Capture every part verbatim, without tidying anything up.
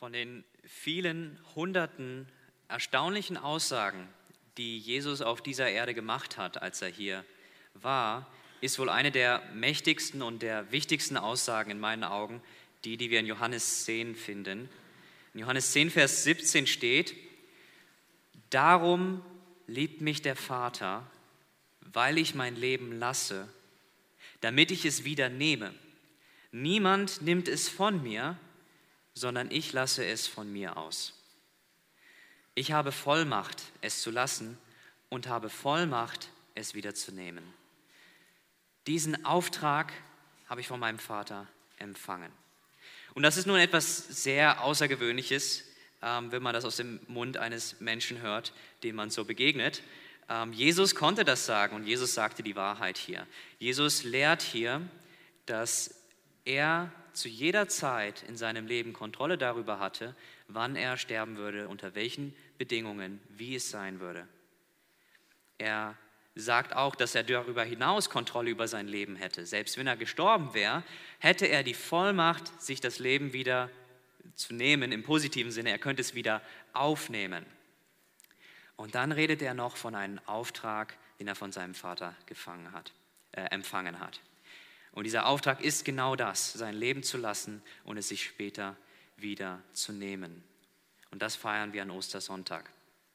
Von den vielen hunderten erstaunlichen Aussagen, die Jesus auf dieser Erde gemacht hat, als er hier war, ist wohl eine der mächtigsten und der wichtigsten Aussagen in meinen Augen, die, die wir in Johannes zehn finden. In Johannes zehn, Vers siebzehn steht: Darum liebt mich der Vater, weil ich mein Leben lasse, damit ich es wieder nehme. Niemand nimmt es von mir, sondern ich lasse es von mir aus. Ich habe Vollmacht, es zu lassen, und habe Vollmacht, es wieder zu nehmen. Diesen Auftrag habe ich von meinem Vater empfangen. Und das ist nun etwas sehr Außergewöhnliches, ähm, wenn man das aus dem Mund eines Menschen hört, dem man so begegnet. Ähm, Jesus konnte das sagen und Jesus sagte die Wahrheit hier. Jesus lehrt hier, dass er zu jeder Zeit in seinem Leben Kontrolle darüber hatte, wann er sterben würde, unter welchen Bedingungen, wie es sein würde. Er sagt auch, dass er darüber hinaus Kontrolle über sein Leben hätte. Selbst wenn er gestorben wäre, hätte er die Vollmacht, sich das Leben wieder zu nehmen, im positiven Sinne. Er könnte es wieder aufnehmen. Und dann redet er noch von einem Auftrag, den er von seinem Vater gefangen hat, äh, empfangen hat. Und dieser Auftrag ist genau das, sein Leben zu lassen und es sich später wieder zu nehmen. Und das feiern wir an Ostersonntag.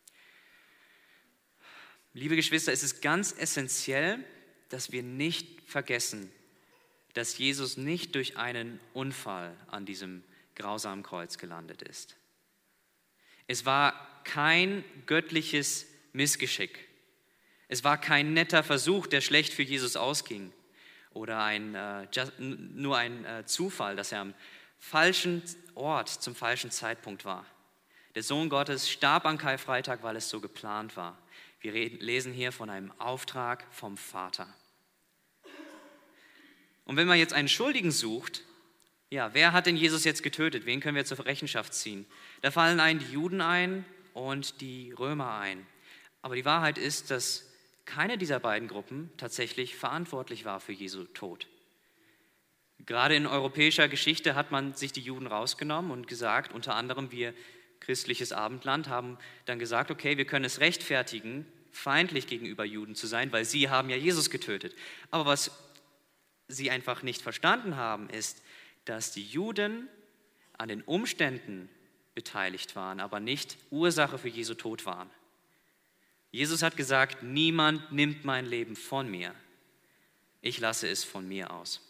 Liebe Geschwister, es ist ganz essentiell, dass wir nicht vergessen, dass Jesus nicht durch einen Unfall an diesem grausamen Kreuz gelandet ist. Es war kein göttliches Missgeschick. Es war kein netter Versuch, der schlecht für Jesus ausging. Oder ein, äh, just, nur ein äh, Zufall, dass er am falschen Ort zum falschen Zeitpunkt war. Der Sohn Gottes starb an Karfreitag, weil es so geplant war. Wir reden, lesen hier von einem Auftrag vom Vater. Und wenn man jetzt einen Schuldigen sucht, ja, wer hat denn Jesus jetzt getötet? Wen können wir zur Rechenschaft ziehen? Da fallen einen die Juden ein und die Römer ein. Aber die Wahrheit ist, dass keine dieser beiden Gruppen tatsächlich verantwortlich war für Jesu Tod. Gerade in europäischer Geschichte hat man sich die Juden rausgenommen und gesagt, unter anderem wir, christliches Abendland, haben dann gesagt, okay, wir können es rechtfertigen, feindlich gegenüber Juden zu sein, weil sie haben ja Jesus getötet. Aber was sie einfach nicht verstanden haben, ist, dass die Juden an den Umständen beteiligt waren, aber nicht Ursache für Jesu Tod waren. Jesus hat gesagt, niemand nimmt mein Leben von mir. Ich lasse es von mir aus.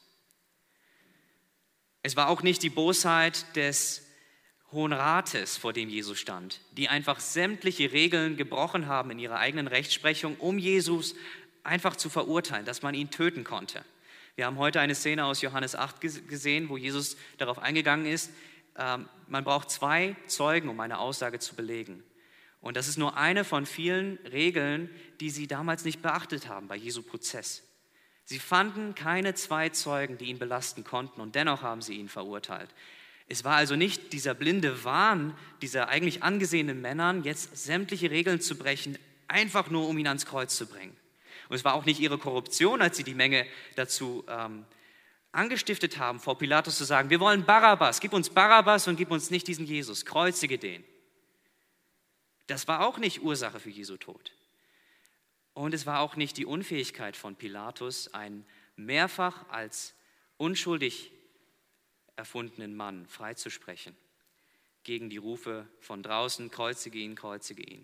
Es war auch nicht die Bosheit des Hohen Rates, vor dem Jesus stand, die einfach sämtliche Regeln gebrochen haben in ihrer eigenen Rechtsprechung, um Jesus einfach zu verurteilen, dass man ihn töten konnte. Wir haben heute eine Szene aus Johannes acht gesehen, wo Jesus darauf eingegangen ist, man braucht zwei Zeugen, um eine Aussage zu belegen. Und das ist nur eine von vielen Regeln, die sie damals nicht beachtet haben bei Jesu Prozess. Sie fanden keine zwei Zeugen, die ihn belasten konnten, und dennoch haben sie ihn verurteilt. Es war also nicht dieser blinde Wahn dieser eigentlich angesehenen Männern, jetzt sämtliche Regeln zu brechen, einfach nur um ihn ans Kreuz zu bringen. Und es war auch nicht ihre Korruption, als sie die Menge dazu ähm, angestiftet haben, vor Pilatus zu sagen, wir wollen Barabbas, gib uns Barabbas und gib uns nicht diesen Jesus, kreuzige den. Das war auch nicht Ursache für Jesu Tod. Und es war auch nicht die Unfähigkeit von Pilatus, einen mehrfach als unschuldig erfundenen Mann freizusprechen, gegen die Rufe von draußen, kreuzige ihn, kreuzige ihn.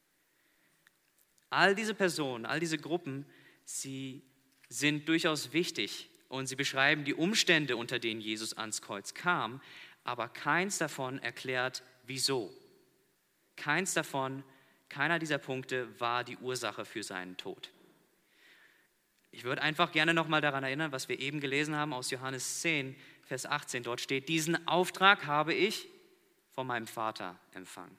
All diese Personen, all diese Gruppen, sie sind durchaus wichtig und sie beschreiben die Umstände, unter denen Jesus ans Kreuz kam, aber keins davon erklärt, wieso. Keins davon, keiner dieser Punkte war die Ursache für seinen Tod. Ich würde einfach gerne nochmal daran erinnern, was wir eben gelesen haben aus Johannes zehn, Vers achtzehn. Dort steht, diesen Auftrag habe ich von meinem Vater empfangen.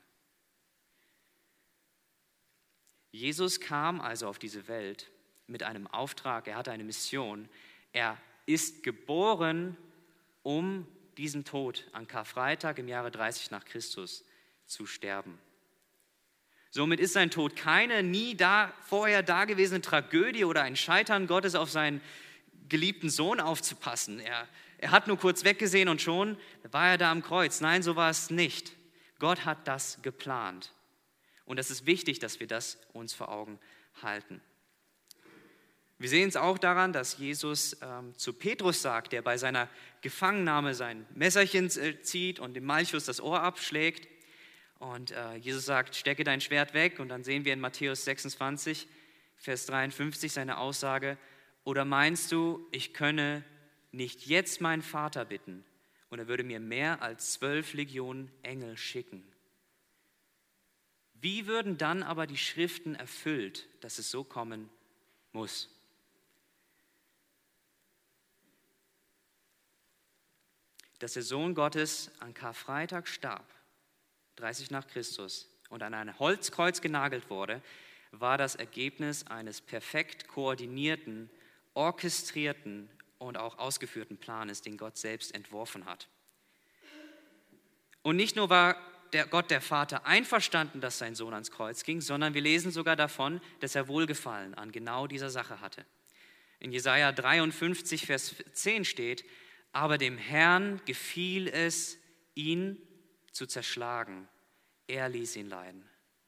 Jesus kam also auf diese Welt mit einem Auftrag, er hatte eine Mission. Er ist geboren, um diesen Tod an Karfreitag im Jahre dreißig nach Christus zu sterben. Somit ist sein Tod keine nie da, vorher dagewesene Tragödie oder ein Scheitern Gottes auf seinen geliebten Sohn aufzupassen. Er, Er hat nur kurz weggesehen und schon war er da am Kreuz. Nein, so war es nicht. Gott hat das geplant. Und es ist wichtig, dass wir das uns vor Augen halten. Wir sehen es auch daran, dass Jesus ähm, zu Petrus sagt, der bei seiner Gefangennahme sein Messerchen äh, zieht und dem Malchus das Ohr abschlägt. Und äh, Jesus sagt, stecke dein Schwert weg. Und dann sehen wir in Matthäus sechsundzwanzig, Vers dreiundfünfzig seine Aussage, oder meinst du, ich könne nicht jetzt meinen Vater bitten und er würde mir mehr als zwölf Legionen Engel schicken? Wie würden dann aber die Schriften erfüllt, dass es so kommen muss? Dass der Sohn Gottes an Karfreitag starb, dreißig nach Christus, und an ein Holzkreuz genagelt wurde, war das Ergebnis eines perfekt koordinierten, orchestrierten und auch ausgeführten Planes, den Gott selbst entworfen hat. Und nicht nur war der Gott, der Vater, einverstanden, dass sein Sohn ans Kreuz ging, sondern wir lesen sogar davon, dass er Wohlgefallen an genau dieser Sache hatte. In Jesaja dreiundfünfzig, Vers zehn steht, aber dem Herrn gefiel es, ihn zu zerschlagen. Er ließ ihn leiden.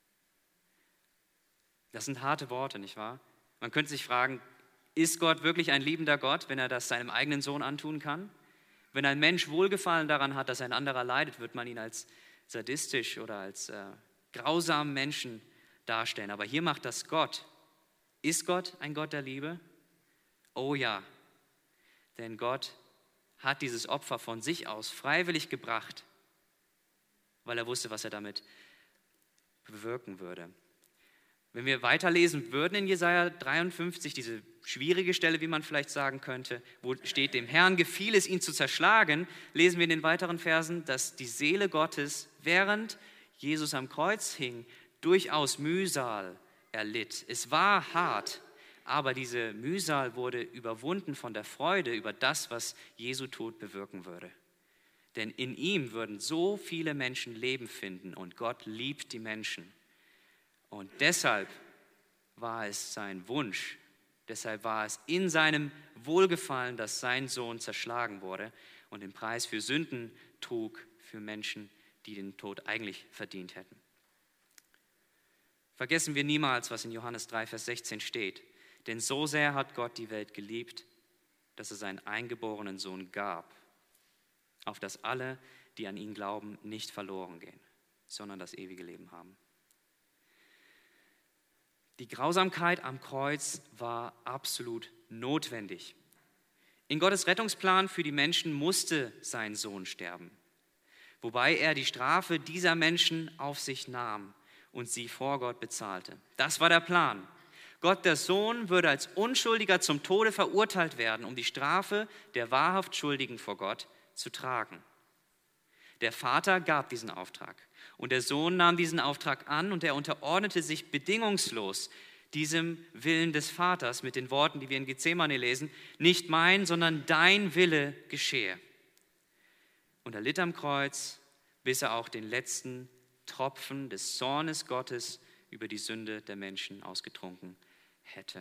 Das sind harte Worte, nicht wahr? Man könnte sich fragen, ist Gott wirklich ein liebender Gott, wenn er das seinem eigenen Sohn antun kann? Wenn ein Mensch Wohlgefallen daran hat, dass ein anderer leidet, wird man ihn als sadistisch oder als äh, grausamen Menschen darstellen. Aber hier macht das Gott. Ist Gott ein Gott der Liebe? Oh ja, denn Gott hat dieses Opfer von sich aus freiwillig gebracht, weil er wusste, was er damit bewirken würde. Wenn wir weiterlesen würden in Jesaja dreiundfünfzig, diese schwierige Stelle, wie man vielleicht sagen könnte, wo steht, dem Herrn gefiel es, ihn zu zerschlagen, lesen wir in den weiteren Versen, dass die Seele Gottes, während Jesus am Kreuz hing, durchaus Mühsal erlitt. Es war hart, aber diese Mühsal wurde überwunden von der Freude über das, was Jesu Tod bewirken würde. Denn in ihm würden so viele Menschen Leben finden und Gott liebt die Menschen. Und deshalb war es sein Wunsch, deshalb war es in seinem Wohlgefallen, dass sein Sohn zerschlagen wurde und den Preis für Sünden trug für Menschen, die den Tod eigentlich verdient hätten. Vergessen wir niemals, was in Johannes drei, Vers sechzehn steht. Denn so sehr hat Gott die Welt geliebt, dass er seinen eingeborenen Sohn gab, auf dass alle, die an ihn glauben, nicht verloren gehen, sondern das ewige Leben haben. Die Grausamkeit am Kreuz war absolut notwendig. In Gottes Rettungsplan für die Menschen musste sein Sohn sterben, wobei er die Strafe dieser Menschen auf sich nahm und sie vor Gott bezahlte. Das war der Plan. Gott, der Sohn, würde als Unschuldiger zum Tode verurteilt werden, um die Strafe der wahrhaft Schuldigen vor Gott zu tragen. Der Vater gab diesen Auftrag und der Sohn nahm diesen Auftrag an und er unterordnete sich bedingungslos diesem Willen des Vaters mit den Worten, die wir in Gethsemane lesen, nicht mein, sondern dein Wille geschehe. Und er litt am Kreuz, bis er auch den letzten Tropfen des Zornes Gottes über die Sünde der Menschen ausgetrunken hätte.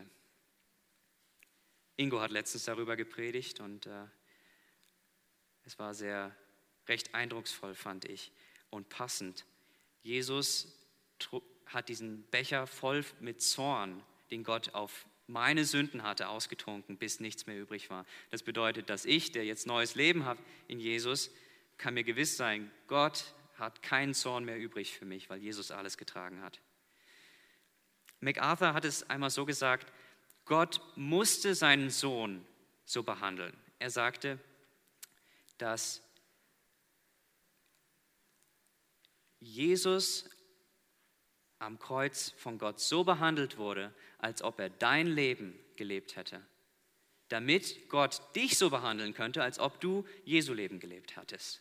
Ingo hat letztens darüber gepredigt und äh, es war sehr recht eindrucksvoll, fand ich, und passend. Jesus hat diesen Becher voll mit Zorn, den Gott auf meine Sünden hatte, ausgetrunken, bis nichts mehr übrig war. Das bedeutet, dass ich, der jetzt neues Leben hat in Jesus, kann mir gewiss sein, Gott hat keinen Zorn mehr übrig für mich, weil Jesus alles getragen hat. MacArthur hat es einmal so gesagt, Gott musste seinen Sohn so behandeln. Er sagte, dass Jesus am Kreuz von Gott so behandelt wurde, als ob er dein Leben gelebt hätte, damit Gott dich so behandeln könnte, als ob du Jesu Leben gelebt hattest.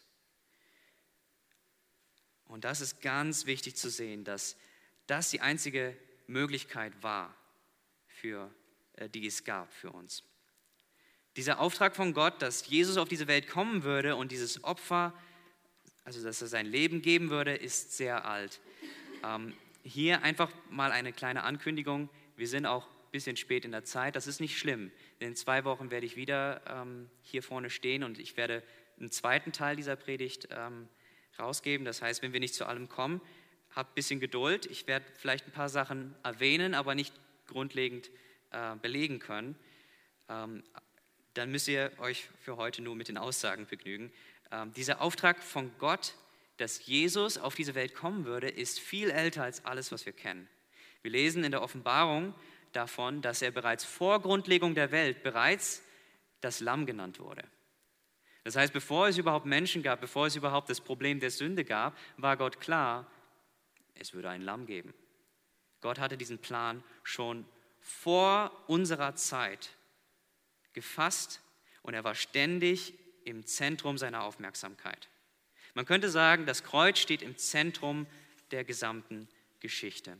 Und das ist ganz wichtig zu sehen, dass das die einzige Möglichkeit war, für, äh, die es gab für uns. Dieser Auftrag von Gott, dass Jesus auf diese Welt kommen würde und dieses Opfer, also dass er sein Leben geben würde, ist sehr alt. Ähm, hier einfach mal eine kleine Ankündigung. Wir sind auch bisschen spät in der Zeit. Das ist nicht schlimm, denn in zwei Wochen werde ich wieder ähm, hier vorne stehen und ich werde einen zweiten Teil dieser Predigt ähm, rausgeben. Das heißt, wenn wir nicht zu allem kommen, habt ein bisschen Geduld. Ich werde vielleicht ein paar Sachen erwähnen, aber nicht grundlegend äh, belegen können. Ähm, dann müsst ihr euch für heute nur mit den Aussagen begnügen. Ähm, dieser Auftrag von Gott, dass Jesus auf diese Welt kommen würde, ist viel älter als alles, was wir kennen. Wir lesen in der Offenbarung davon, dass er bereits vor Grundlegung der Welt bereits das Lamm genannt wurde. Das heißt, bevor es überhaupt Menschen gab, bevor es überhaupt das Problem der Sünde gab, war Gott klar, es würde ein Lamm geben. Gott hatte diesen Plan schon vor unserer Zeit gefasst und er war ständig im Zentrum seiner Aufmerksamkeit. Man könnte sagen, das Kreuz steht im Zentrum der gesamten Geschichte.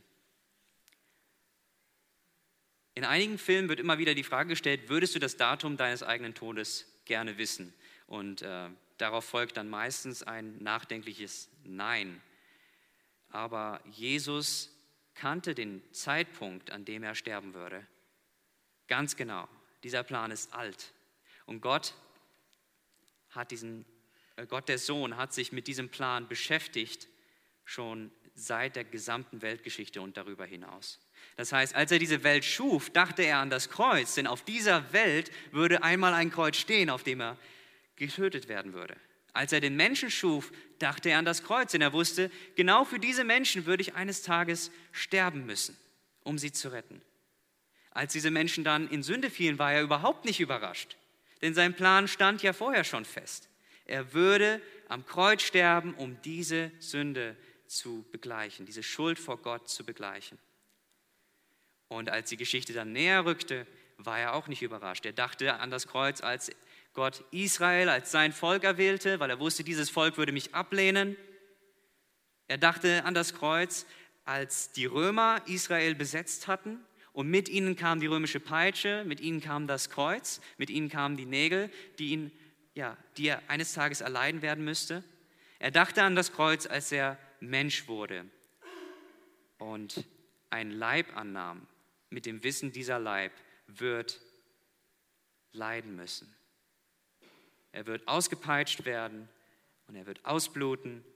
In einigen Filmen wird immer wieder die Frage gestellt, würdest du das Datum deines eigenen Todes gerne wissen? Und äh, darauf folgt dann meistens ein nachdenkliches Nein. Aber Jesus kannte den Zeitpunkt, an dem er sterben würde. Ganz genau. Dieser Plan ist alt. Und Gott hat diesen, äh, Gott der Sohn hat sich mit diesem Plan beschäftigt, schon seit der gesamten Weltgeschichte und darüber hinaus. Das heißt, als er diese Welt schuf, dachte er an das Kreuz, denn auf dieser Welt würde einmal ein Kreuz stehen, auf dem er getötet werden würde. Als er den Menschen schuf, dachte er an das Kreuz, denn er wusste, genau für diese Menschen würde ich eines Tages sterben müssen, um sie zu retten. Als diese Menschen dann in Sünde fielen, war er überhaupt nicht überrascht, denn sein Plan stand ja vorher schon fest. Er würde am Kreuz sterben, um diese Sünde zu begleichen, diese Schuld vor Gott zu begleichen. Und als die Geschichte dann näher rückte, war er auch nicht überrascht. Er dachte an das Kreuz, als Gott Israel als sein Volk erwählte, weil er wusste, dieses Volk würde mich ablehnen. Er dachte an das Kreuz, als die Römer Israel besetzt hatten und mit ihnen kam die römische Peitsche, mit ihnen kam das Kreuz, mit ihnen kamen die Nägel, die, ihn, ja, die er eines Tages erleiden werden müsste. Er dachte an das Kreuz, als er Mensch wurde und einen Leib annahm, mit dem Wissen, dieser Leib wird leiden müssen. Er wird ausgepeitscht werden und er wird ausbluten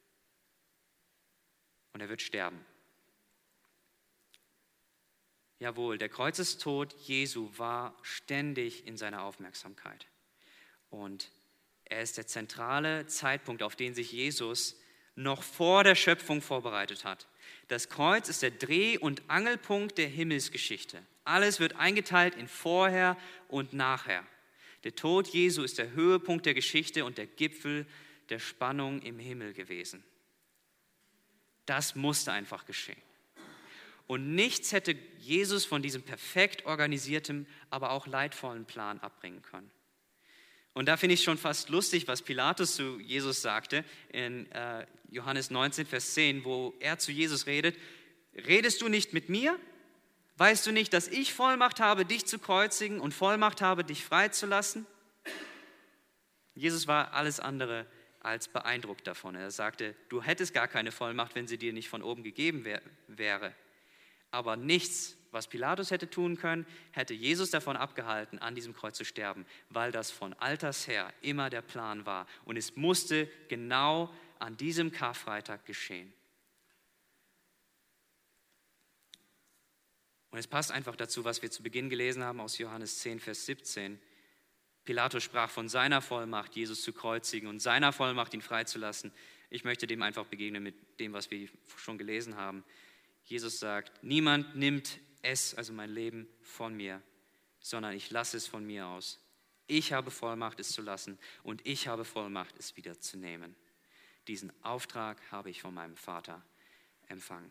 und er wird sterben. Jawohl, der Kreuzestod Jesu war ständig in seiner Aufmerksamkeit. Und er ist der zentrale Zeitpunkt, auf den sich Jesus noch vor der Schöpfung vorbereitet hat. Das Kreuz ist der Dreh- und Angelpunkt der Himmelsgeschichte. Alles wird eingeteilt in Vorher und Nachher. Der Tod Jesu ist der Höhepunkt der Geschichte und der Gipfel der Spannung im Himmel gewesen. Das musste einfach geschehen. Und nichts hätte Jesus von diesem perfekt organisierten, aber auch leidvollen Plan abbringen können. Und da finde ich schon fast lustig, was Pilatus zu Jesus sagte in äh, Johannes neunzehn, Vers zehn, wo er zu Jesus redet: Redest du nicht mit mir? Weißt du nicht, dass ich Vollmacht habe, dich zu kreuzigen und Vollmacht habe, dich freizulassen? Jesus war alles andere als beeindruckt davon. Er sagte, du hättest gar keine Vollmacht, wenn sie dir nicht von oben gegeben wär, wäre. Aber nichts, was Pilatus hätte tun können, hätte Jesus davon abgehalten, an diesem Kreuz zu sterben, weil das von alters her immer der Plan war. Und es musste genau an diesem Karfreitag geschehen. Und es passt einfach dazu, was wir zu Beginn gelesen haben aus Johannes zehn, Vers siebzehn. Pilatus sprach von seiner Vollmacht, Jesus zu kreuzigen und seiner Vollmacht, ihn freizulassen. Ich möchte dem einfach begegnen mit dem, was wir schon gelesen haben. Jesus sagt, niemand nimmt es, also mein Leben, von mir, sondern ich lasse es von mir aus. Ich habe Vollmacht, es zu lassen, und ich habe Vollmacht, es wieder zu nehmen. Diesen Auftrag habe ich von meinem Vater empfangen.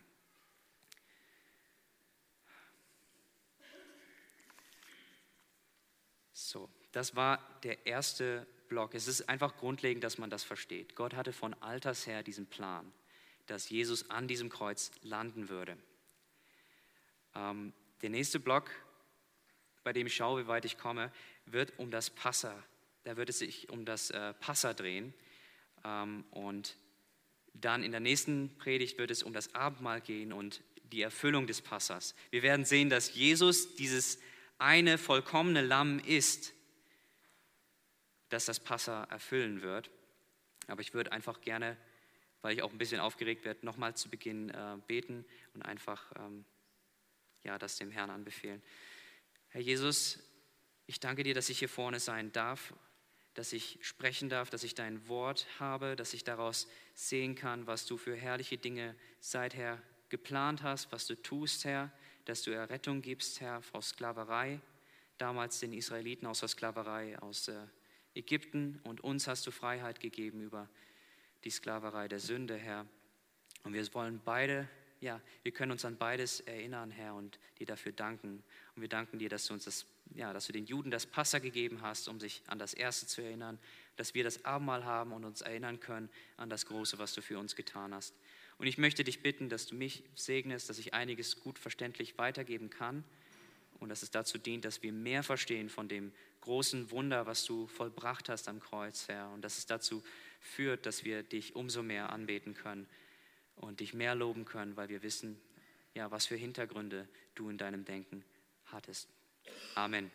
So, das war der erste Block. Es ist einfach grundlegend, dass man das versteht. Gott hatte von alters her diesen Plan, dass Jesus an diesem Kreuz landen würde. Ähm, der nächste Block, bei dem ich schaue, wie weit ich komme, wird um das Passa. Da wird es sich um das äh, Passa drehen. Ähm, und dann in der nächsten Predigt wird es um das Abendmahl gehen und die Erfüllung des Passas. Wir werden sehen, dass Jesus dieses eine vollkommene Lamm ist, das das Passa erfüllen wird. Aber ich würde einfach gerne, weil ich auch ein bisschen aufgeregt werde, nochmal zu Beginn äh, beten und einfach ähm, ja, das dem Herrn anbefehlen. Herr Jesus, ich danke dir, dass ich hier vorne sein darf, dass ich sprechen darf, dass ich dein Wort habe, dass ich daraus sehen kann, was du für herrliche Dinge seither geplant hast, was du tust, Herr, dass du Errettung gibst, Herr, aus Sklaverei, damals den Israeliten aus der Sklaverei aus äh, Ägypten, und uns hast du Freiheit gegeben über die Sklaverei der Sünde, Herr. Und wir wollen beide, ja, wir können uns an beides erinnern, Herr, und dir dafür danken. Und wir danken dir, dass du uns das, ja, dass du den Juden das Passa gegeben hast, um sich an das Erste zu erinnern, dass wir das Abendmahl haben und uns erinnern können an das Große, was du für uns getan hast. Und ich möchte dich bitten, dass du mich segnest, dass ich einiges gut verständlich weitergeben kann und dass es dazu dient, dass wir mehr verstehen von dem großen Wunder, was du vollbracht hast am Kreuz, Herr, und dass es dazu führt, dass wir dich umso mehr anbeten können und dich mehr loben können, weil wir wissen, ja, was für Hintergründe du in deinem Denken hattest. Amen.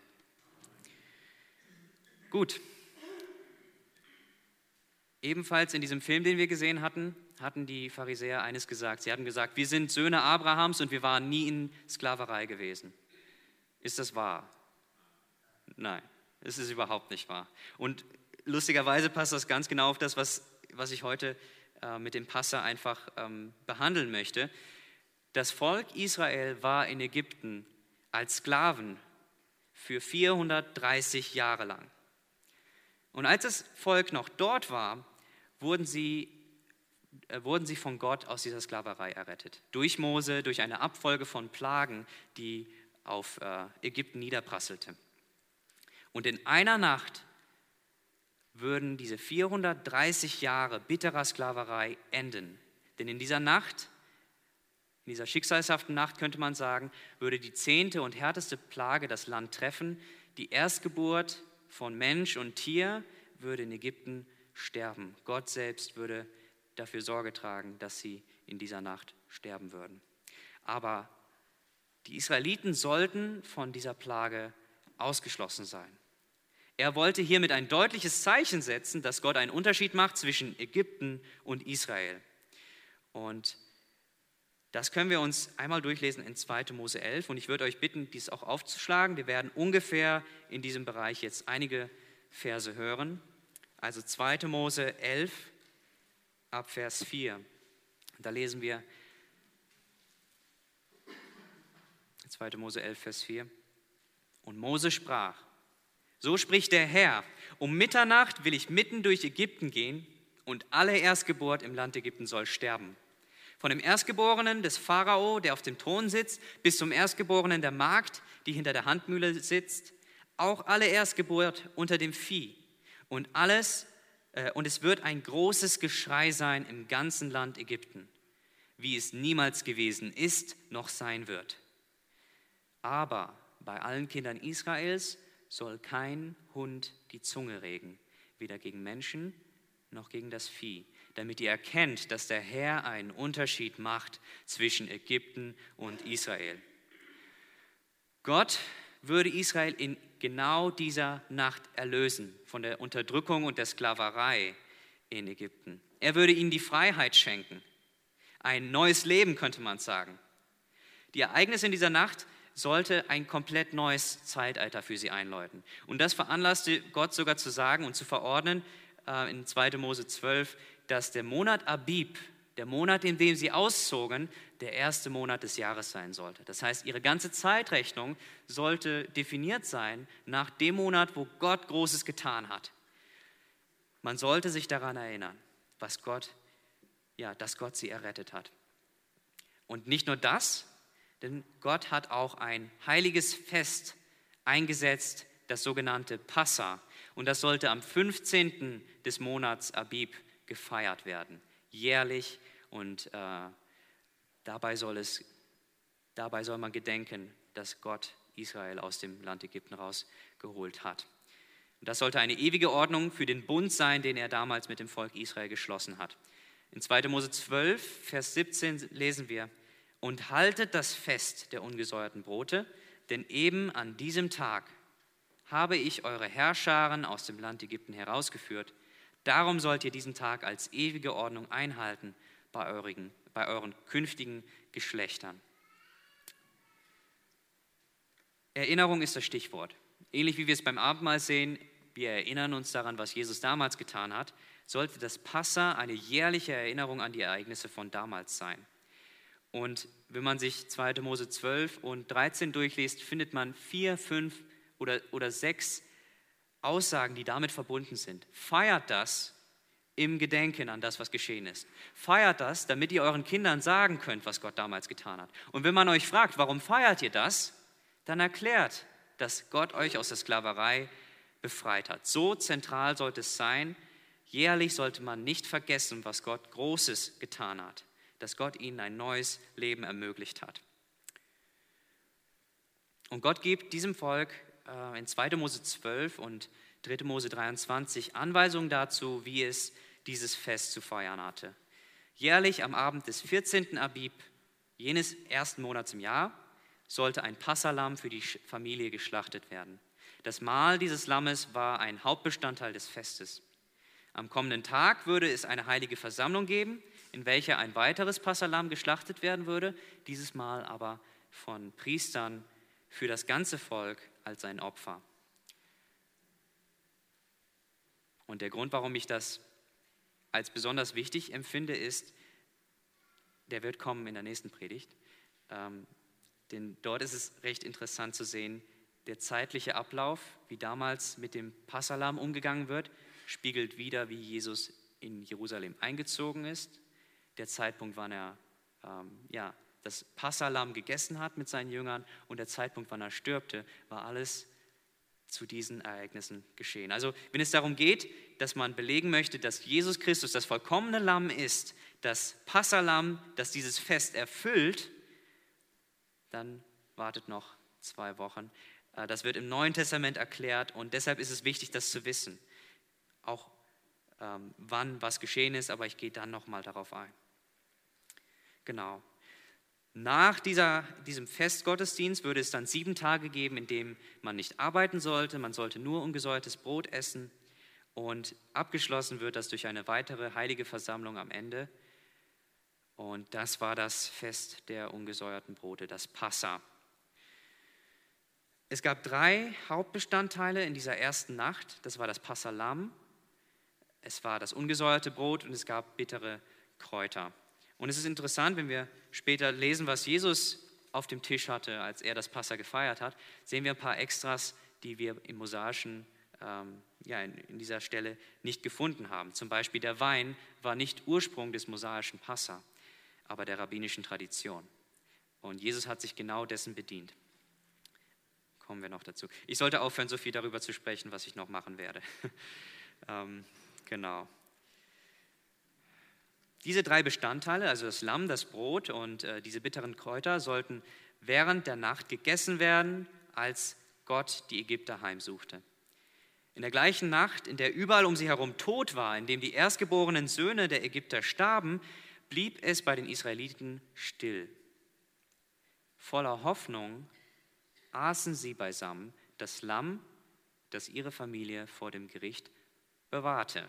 Gut. Ebenfalls in diesem Film, den wir gesehen hatten, hatten die Pharisäer eines gesagt. Sie hatten gesagt, wir sind Söhne Abrahams und wir waren nie in Sklaverei gewesen. Ist das wahr? Nein, es ist überhaupt nicht wahr. Und lustigerweise passt das ganz genau auf das, was, was ich heute äh, mit dem Passa einfach ähm, behandeln möchte. Das Volk Israel war in Ägypten als Sklaven für vierhundertdreißig Jahre lang. Und als das Volk noch dort war, wurden sie, äh, wurden sie von Gott aus dieser Sklaverei errettet. Durch Mose, durch eine Abfolge von Plagen, die auf äh, Ägypten niederprasselte. Und in einer Nacht würden diese vierhundertdreißig Jahre bitterer Sklaverei enden. Denn in dieser Nacht, in dieser schicksalshaften Nacht könnte man sagen, würde die zehnte und härteste Plage das Land treffen. Die Erstgeburt von Mensch und Tier würde in Ägypten sterben. Gott selbst würde dafür Sorge tragen, dass sie in dieser Nacht sterben würden. Aber die Israeliten sollten von dieser Plage ausgeschlossen sein. Er wollte hiermit ein deutliches Zeichen setzen, dass Gott einen Unterschied macht zwischen Ägypten und Israel. Und das können wir uns einmal durchlesen in zweite Mose elf. Und ich würde euch bitten, dies auch aufzuschlagen. Wir werden ungefähr in diesem Bereich jetzt einige Verse hören. Also zweite Mose elf ab Vers vier. Da lesen wir zweite Mose elf, Vers vier. Und Mose sprach, so spricht der Herr, um Mitternacht will ich mitten durch Ägypten gehen und alle Erstgeburt im Land Ägypten soll sterben. Von dem Erstgeborenen des Pharao, der auf dem Thron sitzt, bis zum Erstgeborenen der Magd, die hinter der Handmühle sitzt, auch alle Erstgeburt unter dem Vieh. Und alles, äh, und es wird ein großes Geschrei sein im ganzen Land Ägypten, wie es niemals gewesen ist, noch sein wird. Aber bei allen Kindern Israels soll kein Hund die Zunge regen, weder gegen Menschen noch gegen das Vieh, damit ihr erkennt, dass der Herr einen Unterschied macht zwischen Ägypten und Israel. Gott würde Israel in genau dieser Nacht erlösen von der Unterdrückung und der Sklaverei in Ägypten. Er würde ihnen die Freiheit schenken, ein neues Leben, könnte man sagen. Die Ereignisse in dieser Nacht sollte ein komplett neues Zeitalter für sie einläuten. Und das veranlasste Gott sogar zu sagen und zu verordnen äh, in zweite Mose zwölf, dass der Monat Abib, der Monat, in dem sie auszogen, der erste Monat des Jahres sein sollte. Das heißt, ihre ganze Zeitrechnung sollte definiert sein nach dem Monat, wo Gott Großes getan hat. Man sollte sich daran erinnern, was Gott, ja, dass Gott sie errettet hat. Und nicht nur das, denn Gott hat auch ein heiliges Fest eingesetzt, das sogenannte Passa. Und das sollte am fünfzehnten des Monats Abib gefeiert werden, jährlich. Und äh, dabei, soll es, dabei soll man gedenken, dass Gott Israel aus dem Land Ägypten rausgeholt hat. Und das sollte eine ewige Ordnung für den Bund sein, den er damals mit dem Volk Israel geschlossen hat. In zweite Mose zwölf, Vers siebzehn lesen wir, und haltet das Fest der ungesäuerten Brote, denn eben an diesem Tag habe ich eure Herrscharen aus dem Land Ägypten herausgeführt. Darum sollt ihr diesen Tag als ewige Ordnung einhalten bei euren, bei euren künftigen Geschlechtern. Erinnerung ist das Stichwort. Ähnlich wie wir es beim Abendmahl sehen, wir erinnern uns daran, was Jesus damals getan hat, sollte das Passa eine jährliche Erinnerung an die Ereignisse von damals sein. Und wenn man sich zweite Mose zwölf und dreizehn durchliest, findet man vier, fünf oder, oder sechs Aussagen, die damit verbunden sind. Feiert das im Gedenken an das, was geschehen ist. Feiert das, damit ihr euren Kindern sagen könnt, was Gott damals getan hat. Und wenn man euch fragt, warum feiert ihr das, dann erklärt, dass Gott euch aus der Sklaverei befreit hat. So zentral sollte es sein. Jährlich sollte man nicht vergessen, was Gott Großes getan hat, dass Gott ihnen ein neues Leben ermöglicht hat. Und Gott gibt diesem Volk äh, in zweite Mose zwölf und dritte Mose dreiundzwanzig Anweisungen dazu, wie es dieses Fest zu feiern hatte. Jährlich am Abend des vierzehnten Abib, jenes ersten Monats im Jahr, sollte ein Passalamm für die Familie geschlachtet werden. Das Mahl dieses Lammes war ein Hauptbestandteil des Festes. Am kommenden Tag würde es eine heilige Versammlung geben, in welcher ein weiteres Passalamm geschlachtet werden würde, dieses Mal aber von Priestern für das ganze Volk als ein Opfer. Und der Grund, warum ich das als besonders wichtig empfinde, ist, der wird kommen in der nächsten Predigt, ähm, denn dort ist es recht interessant zu sehen, der zeitliche Ablauf, wie damals mit dem Passalamm umgegangen wird, spiegelt wider, wie Jesus in Jerusalem eingezogen ist. Der Zeitpunkt, wann er ähm, ja, das Passalamm gegessen hat mit seinen Jüngern und der Zeitpunkt, wann er stirbte, war alles zu diesen Ereignissen geschehen. Also wenn es darum geht, dass man belegen möchte, dass Jesus Christus das vollkommene Lamm ist, das Passalamm, das dieses Fest erfüllt, dann wartet noch zwei Wochen. Das wird im Neuen Testament erklärt und deshalb ist es wichtig, das zu wissen. Auch ähm, wann was geschehen ist, aber ich gehe dann nochmal darauf ein. Genau. Nach dieser, diesem Festgottesdienst würde es dann sieben Tage geben, in denen man nicht arbeiten sollte, man sollte nur ungesäuertes Brot essen und abgeschlossen wird das durch eine weitere heilige Versammlung am Ende. Und das war das Fest der ungesäuerten Brote, das Passa. Es gab drei Hauptbestandteile in dieser ersten Nacht. Das war das Passalam, es war das ungesäuerte Brot und es gab bittere Kräuter. Und es ist interessant, wenn wir später lesen, was Jesus auf dem Tisch hatte, als er das Passa gefeiert hat, sehen wir ein paar Extras, die wir im mosaischen, ähm, ja, in, in dieser Stelle nicht gefunden haben. Zum Beispiel der Wein war nicht Ursprung des mosaischen Passa, aber der rabbinischen Tradition. Und Jesus hat sich genau dessen bedient. Kommen wir noch dazu. Ich sollte aufhören, so viel darüber zu sprechen, was ich noch machen werde. ähm, genau. Diese drei Bestandteile, also das Lamm, das Brot und äh, diese bitteren Kräuter, sollten während der Nacht gegessen werden, als Gott die Ägypter heimsuchte. In der gleichen Nacht, in der überall um sie herum Tod war, in dem die erstgeborenen Söhne der Ägypter starben, blieb es bei den Israeliten still. Voller Hoffnung aßen sie beisammen das Lamm, das ihre Familie vor dem Gericht bewahrte.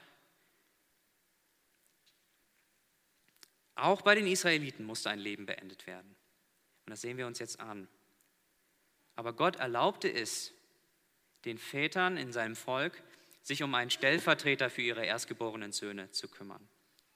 Auch bei den Israeliten musste ein Leben beendet werden. Und das sehen wir uns jetzt an. Aber Gott erlaubte es den Vätern in seinem Volk, sich um einen Stellvertreter für ihre erstgeborenen Söhne zu kümmern.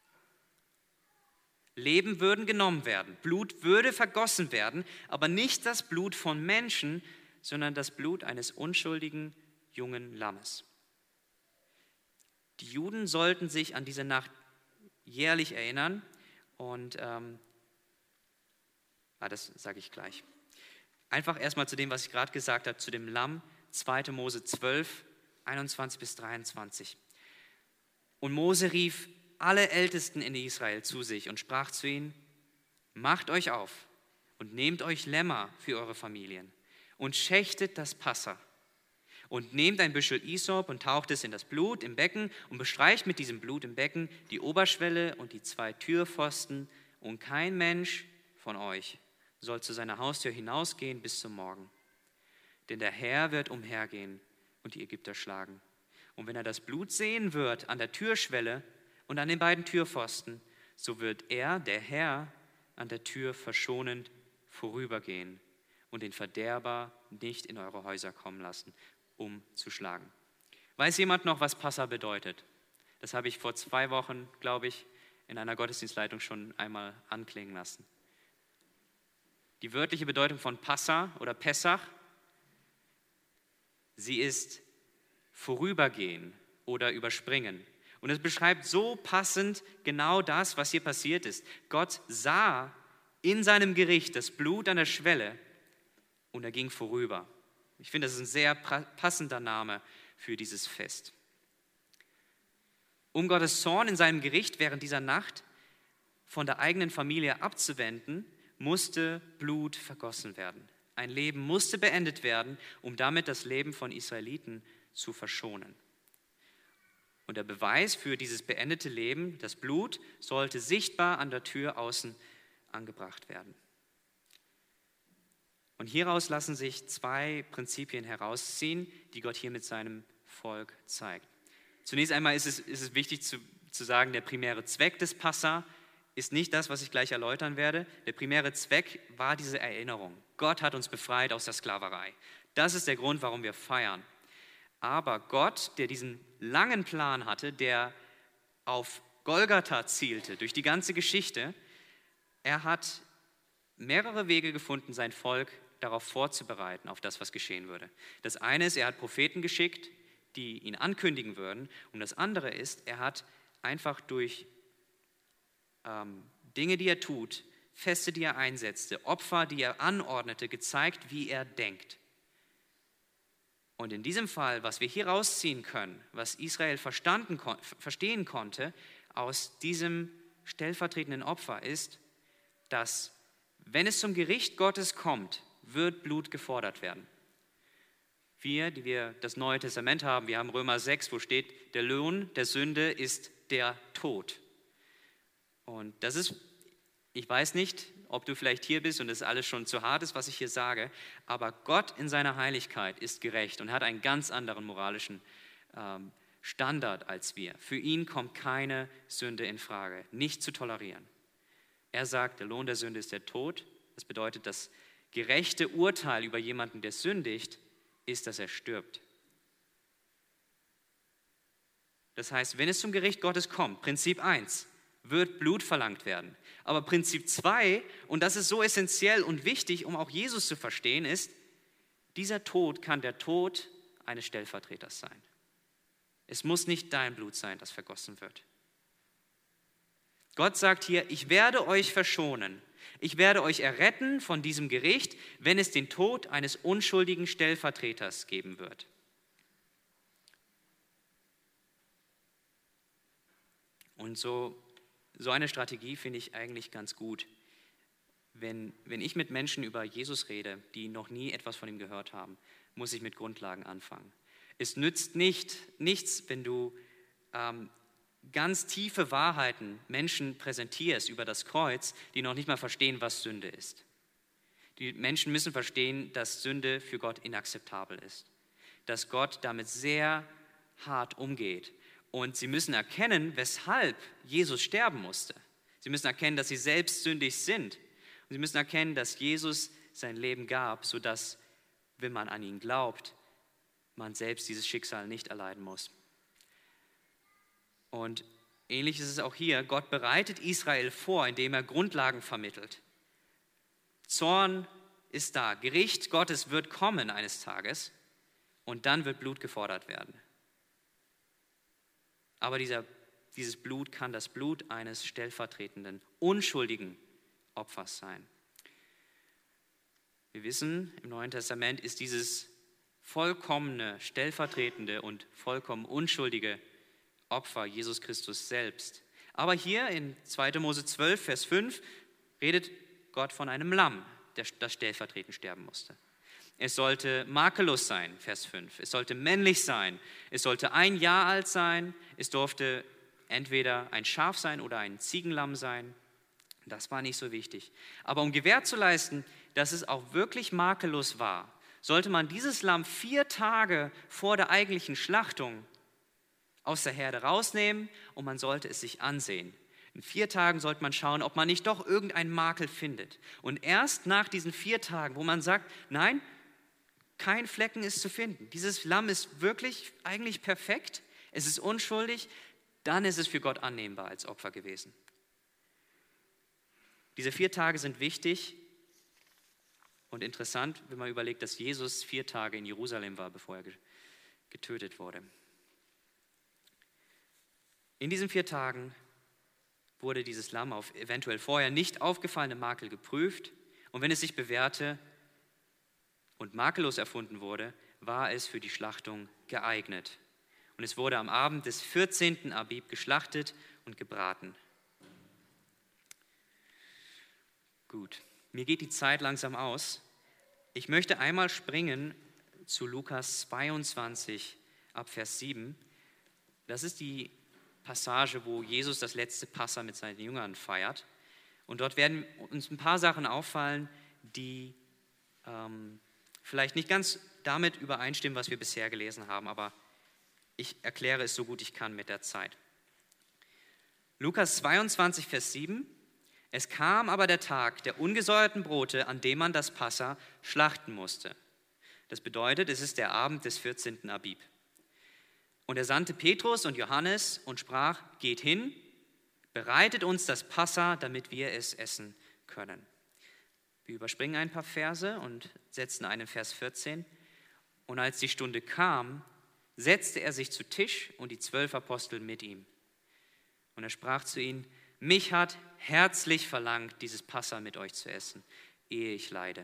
Leben würden genommen werden, Blut würde vergossen werden, aber nicht das Blut von Menschen, sondern das Blut eines unschuldigen jungen Lammes. Die Juden sollten sich an diese Nacht jährlich erinnern und ähm, ah, das sage ich gleich. Einfach erstmal zu dem, was ich gerade gesagt habe, zu dem Lamm, zweite Mose zwölf, einundzwanzig bis dreiundzwanzig. Und Mose rief alle Ältesten in Israel zu sich und sprach zu ihnen: Macht euch auf und nehmt euch Lämmer für eure Familien und schächtet das Passa und nehmt ein Büschel Isop und taucht es in das Blut im Becken und bestreicht mit diesem Blut im Becken die Oberschwelle und die zwei Türpfosten und kein Mensch von euch soll zu seiner Haustür hinausgehen bis zum Morgen. Denn der Herr wird umhergehen und die Ägypter schlagen. Und wenn er das Blut sehen wird an der Türschwelle und an den beiden Türpfosten, so wird er, der Herr, an der Tür verschonend vorübergehen und den Verderber nicht in eure Häuser kommen lassen, um zu schlagen. Weiß jemand noch, was Passa bedeutet? Das habe ich vor zwei Wochen, glaube ich, in einer Gottesdienstleitung schon einmal anklingen lassen. Die wörtliche Bedeutung von Passa oder Pessach, sie ist vorübergehen oder überspringen. Und es beschreibt so passend genau das, was hier passiert ist. Gott sah in seinem Gericht das Blut an der Schwelle und er ging vorüber. Ich finde, das ist ein sehr passender Name für dieses Fest. Um Gottes Zorn in seinem Gericht während dieser Nacht von der eigenen Familie abzuwenden, musste Blut vergossen werden. Ein Leben musste beendet werden, um damit das Leben von Israeliten zu verschonen. Und der Beweis für dieses beendete Leben, das Blut, sollte sichtbar an der Tür außen angebracht werden. Und hieraus lassen sich zwei Prinzipien herausziehen, die Gott hier mit seinem Volk zeigt. Zunächst einmal ist es, ist es wichtig zu, zu sagen, der primäre Zweck des Passa ist nicht das, was ich gleich erläutern werde. Der primäre Zweck war diese Erinnerung. Gott hat uns befreit aus der Sklaverei. Das ist der Grund, warum wir feiern. Aber Gott, der diesen langen Plan hatte, der auf Golgatha zielte, durch die ganze Geschichte, er hat mehrere Wege gefunden, sein Volk darauf vorzubereiten, auf das, was geschehen würde. Das eine ist, er hat Propheten geschickt, die ihn ankündigen würden. Und das andere ist, er hat einfach durch ähm, Dinge, die er tut, Feste, die er einsetzte, Opfer, die er anordnete, gezeigt, wie er denkt. Und in diesem Fall, was wir hier rausziehen können, was Israel verstanden, verstehen konnte aus diesem stellvertretenden Opfer, ist, dass, wenn es zum Gericht Gottes kommt, wird Blut gefordert werden. Wir, die wir das Neue Testament haben, wir haben Römer sechs, wo steht, der Lohn der Sünde ist der Tod. Und das ist, ich weiß nicht, ob du vielleicht hier bist und es alles schon zu hart ist, was ich hier sage, aber Gott in seiner Heiligkeit ist gerecht und hat einen ganz anderen moralischen ähm, Standard als wir. Für ihn kommt keine Sünde in Frage, nicht zu tolerieren. Er sagt, der Lohn der Sünde ist der Tod. Das bedeutet, das gerechte Urteil über jemanden, der sündigt, ist, dass er stirbt. Das heißt, wenn es zum Gericht Gottes kommt, Prinzip eins, wird Blut verlangt werden. Aber Prinzip zwei, und das ist so essentiell und wichtig, um auch Jesus zu verstehen, ist, dieser Tod kann der Tod eines Stellvertreters sein. Es muss nicht dein Blut sein, das vergossen wird. Gott sagt hier, ich werde euch verschonen. Ich werde euch erretten von diesem Gericht, wenn es den Tod eines unschuldigen Stellvertreters geben wird. Und so, so eine Strategie finde ich eigentlich ganz gut. Wenn, wenn ich mit Menschen über Jesus rede, die noch nie etwas von ihm gehört haben, muss ich mit Grundlagen anfangen. Es nützt nicht, nichts, wenn du ähm, ganz tiefe Wahrheiten Menschen präsentierst über das Kreuz, die noch nicht mal verstehen, was Sünde ist. Die Menschen müssen verstehen, dass Sünde für Gott inakzeptabel ist, dass Gott damit sehr hart umgeht. Und sie müssen erkennen, weshalb Jesus sterben musste. Sie müssen erkennen, dass sie selbst sündig sind. Und sie müssen erkennen, dass Jesus sein Leben gab, sodass, wenn man an ihn glaubt, man selbst dieses Schicksal nicht erleiden muss. Und ähnlich ist es auch hier. Gott bereitet Israel vor, indem er Grundlagen vermittelt. Zorn ist da. Gericht Gottes wird kommen eines Tages und dann wird Blut gefordert werden. Aber dieser, dieses Blut kann das Blut eines stellvertretenden, unschuldigen Opfers sein. Wir wissen, im Neuen Testament ist dieses vollkommene, stellvertretende und vollkommen unschuldige Opfer Jesus Christus selbst. Aber hier in zweiter Mose zwölf, Vers fünf, redet Gott von einem Lamm, das stellvertretend sterben musste. Es sollte makellos sein, Vers fünf. Es sollte männlich sein. Es sollte ein Jahr alt sein. Es durfte entweder ein Schaf sein oder ein Ziegenlamm sein. Das war nicht so wichtig. Aber um Gewähr zu leisten, dass es auch wirklich makellos war, sollte man dieses Lamm vier Tage vor der eigentlichen Schlachtung aus der Herde rausnehmen und man sollte es sich ansehen. In vier Tagen sollte man schauen, ob man nicht doch irgendeinen Makel findet. Und erst nach diesen vier Tagen, wo man sagt, nein, kein Flecken ist zu finden, dieses Lamm ist wirklich eigentlich perfekt, es ist unschuldig, dann ist es für Gott annehmbar als Opfer gewesen. Diese vier Tage sind wichtig und interessant, wenn man überlegt, dass Jesus vier Tage in Jerusalem war, bevor er getötet wurde. In diesen vier Tagen wurde dieses Lamm auf eventuell vorher nicht aufgefallene Makel geprüft und wenn es sich bewährte und makellos erfunden wurde, war es für die Schlachtung geeignet. Und es wurde am Abend des vierzehnten Abib geschlachtet und gebraten. Gut, mir geht die Zeit langsam aus. Ich möchte einmal springen zu Lukas zweiundzwanzig ab Vers sieben. Das ist die Passage, wo Jesus das letzte Passa mit seinen Jüngern feiert. Und dort werden uns ein paar Sachen auffallen, die ähm, vielleicht nicht ganz damit übereinstimmen, was wir bisher gelesen haben, aber ich erkläre es so gut ich kann mit der Zeit. Lukas zweiundzwanzig, Vers sieben. Es kam aber der Tag der ungesäuerten Brote, an dem man das Passa schlachten musste. Das bedeutet, es ist der Abend des vierzehnten Abib. Und er sandte Petrus und Johannes und sprach, geht hin, bereitet uns das Passa, damit wir es essen können. Wir überspringen ein paar Verse und setzen einen Vers vierzehn. Und als die Stunde kam, setzte er sich zu Tisch und die zwölf Apostel mit ihm. Und er sprach zu ihnen, mich hat herzlich verlangt, dieses Passa mit euch zu essen, ehe ich leide.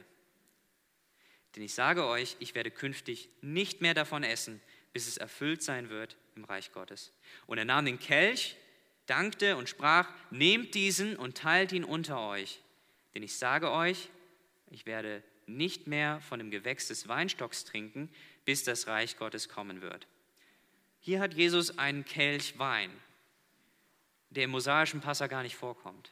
Denn ich sage euch, ich werde künftig nicht mehr davon essen, bis es erfüllt sein wird im Reich Gottes. Und er nahm den Kelch, dankte und sprach, nehmt diesen und teilt ihn unter euch. Denn ich sage euch, ich werde nicht mehr von dem Gewächs des Weinstocks trinken, bis das Reich Gottes kommen wird. Hier hat Jesus einen Kelch Wein, der im mosaischen Passa gar nicht vorkommt.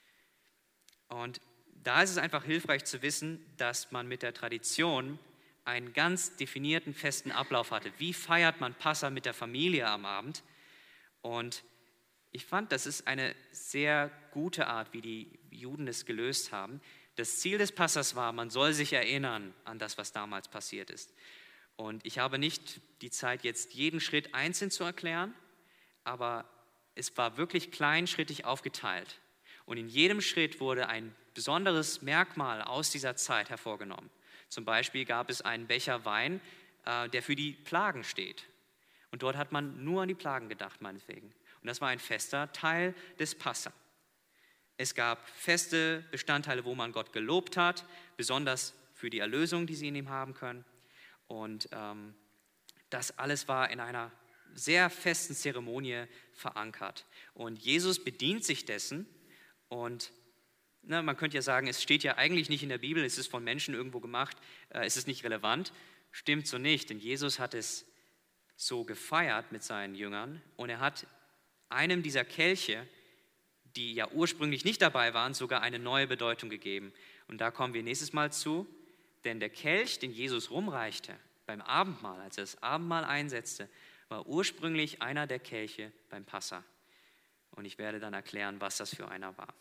Und da ist es einfach hilfreich zu wissen, dass man mit der Tradition einen ganz definierten, festen Ablauf hatte. Wie feiert man Passa mit der Familie am Abend? Und ich fand, das ist eine sehr gute Art, wie die Juden es gelöst haben. Das Ziel des Passas war, man soll sich erinnern an das, was damals passiert ist. Und ich habe nicht die Zeit, jetzt jeden Schritt einzeln zu erklären, aber es war wirklich kleinschrittig aufgeteilt. Und in jedem Schritt wurde ein besonderes Merkmal aus dieser Zeit hervorgenommen. Zum Beispiel gab es einen Becher Wein, äh, der für die Plagen steht. Und dort hat man nur an die Plagen gedacht, meinetwegen. Und das war ein fester Teil des Passa. Es gab feste Bestandteile, wo man Gott gelobt hat, besonders für die Erlösung, die sie in ihm haben können. Und ähm, das alles war in einer sehr festen Zeremonie verankert. Und Jesus bedient sich dessen und na, man könnte ja sagen, es steht ja eigentlich nicht in der Bibel, es ist von Menschen irgendwo gemacht, äh, es ist nicht relevant. Stimmt so nicht, denn Jesus hat es so gefeiert mit seinen Jüngern und er hat einem dieser Kelche, die ja ursprünglich nicht dabei waren, sogar eine neue Bedeutung gegeben. Und da kommen wir nächstes Mal zu, denn der Kelch, den Jesus rumreichte beim Abendmahl, als er das Abendmahl einsetzte, war ursprünglich einer der Kelche beim Passa. Und ich werde dann erklären, was das für einer war.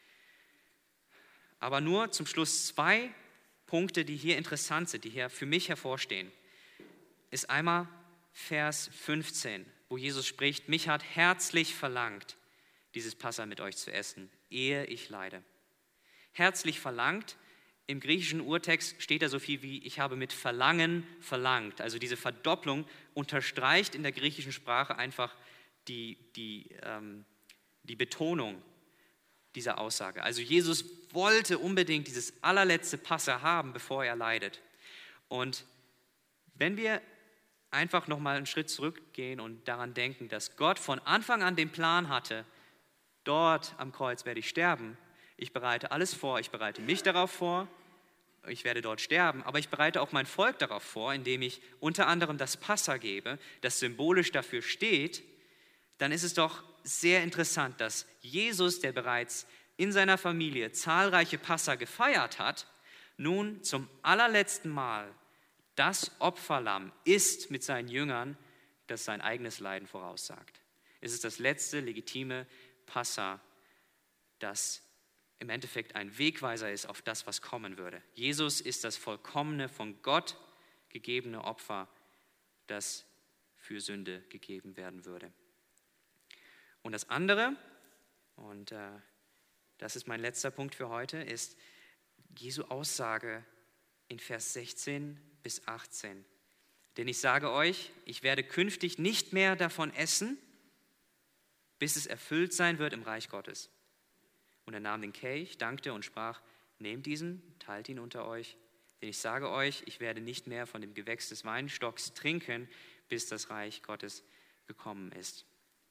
Aber nur zum Schluss zwei Punkte, die hier interessant sind, die hier für mich hervorstehen. Ist einmal Vers fünfzehn, wo Jesus spricht, mich hat herzlich verlangt, dieses Passa mit euch zu essen, ehe ich leide. Herzlich verlangt, im griechischen Urtext steht da so viel wie, ich habe mit Verlangen verlangt. Also diese Verdopplung unterstreicht in der griechischen Sprache einfach die, die, ähm, die Betonung dieser Aussage. Also Jesus wollte unbedingt dieses allerletzte Passa haben, bevor er leidet. Und wenn wir einfach nochmal einen Schritt zurückgehen und daran denken, dass Gott von Anfang an den Plan hatte, dort am Kreuz werde ich sterben, ich bereite alles vor, ich bereite mich darauf vor, ich werde dort sterben, aber ich bereite auch mein Volk darauf vor, indem ich unter anderem das Passa gebe, das symbolisch dafür steht, dann ist es doch sehr interessant, dass Jesus, der bereits in seiner Familie zahlreiche Passa gefeiert hat, nun zum allerletzten Mal das Opferlamm isst mit seinen Jüngern, das sein eigenes Leiden voraussagt. Es ist das letzte legitime Passa, das im Endeffekt ein Wegweiser ist auf das, was kommen würde. Jesus ist das vollkommene, von Gott gegebene Opfer, das für Sünde gegeben werden würde. Und das andere, und äh, das ist mein letzter Punkt für heute, ist Jesu Aussage in Vers sechzehn bis achtzehn. Denn ich sage euch, ich werde künftig nicht mehr davon essen, bis es erfüllt sein wird im Reich Gottes. Und er nahm den Kelch, dankte und sprach, nehmt diesen, teilt ihn unter euch. Denn ich sage euch, ich werde nicht mehr von dem Gewächs des Weinstocks trinken, bis das Reich Gottes gekommen ist.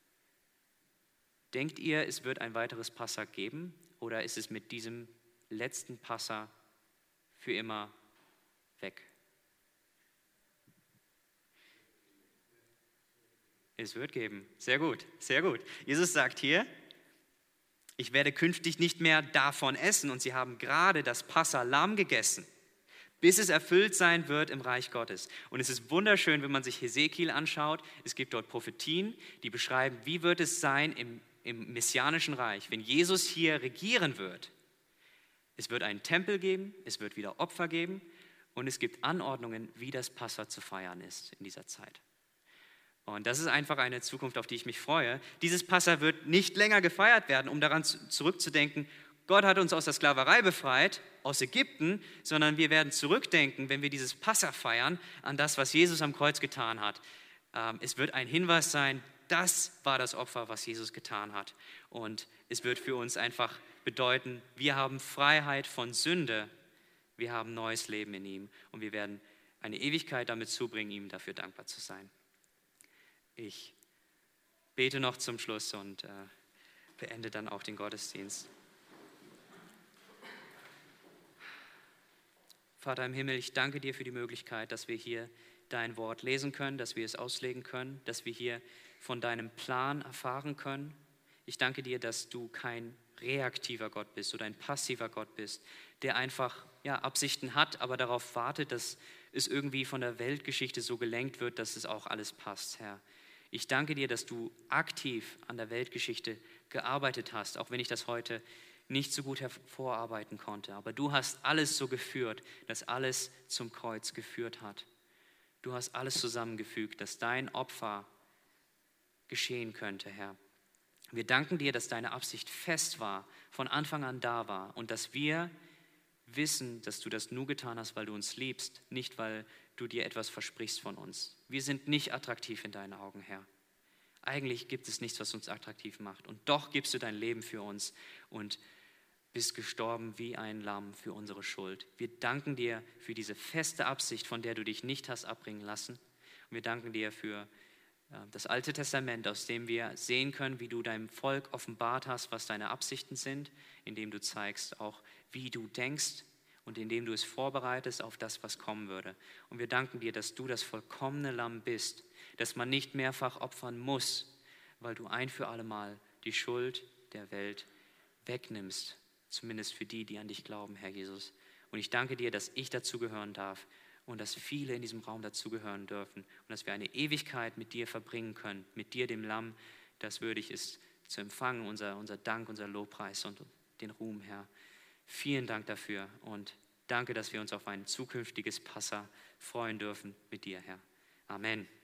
Denkt ihr, es wird ein weiteres Passa geben? Oder ist es mit diesem letzten Passa für immer weg? Es wird geben. Sehr gut, sehr gut. Jesus sagt hier, ich werde künftig nicht mehr davon essen. Und sie haben gerade das Passa-Lamm gegessen, bis es erfüllt sein wird im Reich Gottes. Und es ist wunderschön, wenn man sich Hesekiel anschaut. Es gibt dort Prophetien, die beschreiben, wie wird es sein im, im messianischen Reich, wenn Jesus hier regieren wird. Es wird einen Tempel geben, es wird wieder Opfer geben und es gibt Anordnungen, wie das Passa zu feiern ist in dieser Zeit. Und das ist einfach eine Zukunft, auf die ich mich freue. Dieses Passa wird nicht länger gefeiert werden, um daran zurückzudenken, Gott hat uns aus der Sklaverei befreit, aus Ägypten, sondern wir werden zurückdenken, wenn wir dieses Passa feiern, an das, was Jesus am Kreuz getan hat. Es wird ein Hinweis sein, das war das Opfer, was Jesus getan hat. Und es wird für uns einfach bedeuten, wir haben Freiheit von Sünde, wir haben neues Leben in ihm und wir werden eine Ewigkeit damit zubringen, ihm dafür dankbar zu sein. Ich bete noch zum Schluss und äh, beende dann auch den Gottesdienst. Vater im Himmel, ich danke dir für die Möglichkeit, dass wir hier dein Wort lesen können, dass wir es auslegen können, dass wir hier von deinem Plan erfahren können. Ich danke dir, dass du kein reaktiver Gott bist oder ein passiver Gott bist, der einfach ja, Absichten hat, aber darauf wartet, dass es irgendwie von der Weltgeschichte so gelenkt wird, dass es auch alles passt, Herr. Ich danke dir, dass du aktiv an der Weltgeschichte gearbeitet hast, auch wenn ich das heute nicht so gut hervorarbeiten konnte. Aber du hast alles so geführt, dass alles zum Kreuz geführt hat. Du hast alles zusammengefügt, dass dein Opfer geschehen könnte, Herr. Wir danken dir, dass deine Absicht fest war, von Anfang an da war und dass wir wissen, dass du das nur getan hast, weil du uns liebst, nicht weil du dir etwas versprichst von uns. Wir sind nicht attraktiv in deinen Augen, Herr. Eigentlich gibt es nichts, was uns attraktiv macht. Und doch gibst du dein Leben für uns und bist gestorben wie ein Lamm für unsere Schuld. Wir danken dir für diese feste Absicht, von der du dich nicht hast abbringen lassen. Und wir danken dir für das Alte Testament, aus dem wir sehen können, wie du deinem Volk offenbart hast, was deine Absichten sind, indem du zeigst auch, wie du denkst und indem du es vorbereitest auf das, was kommen würde. Und wir danken dir, dass du das vollkommene Lamm bist, dass man nicht mehrfach opfern muss, weil du ein für alle Mal die Schuld der Welt wegnimmst, zumindest für die, die an dich glauben, Herr Jesus. Und ich danke dir, dass ich dazugehören darf und dass viele in diesem Raum dazugehören dürfen und dass wir eine Ewigkeit mit dir verbringen können, mit dir, dem Lamm, das würdig ist, zu empfangen, unser, unser Dank, unser Lobpreis und den Ruhm, Herr. Vielen Dank dafür und danke, dass wir uns auf ein zukünftiges Passa freuen dürfen mit dir, Herr. Amen.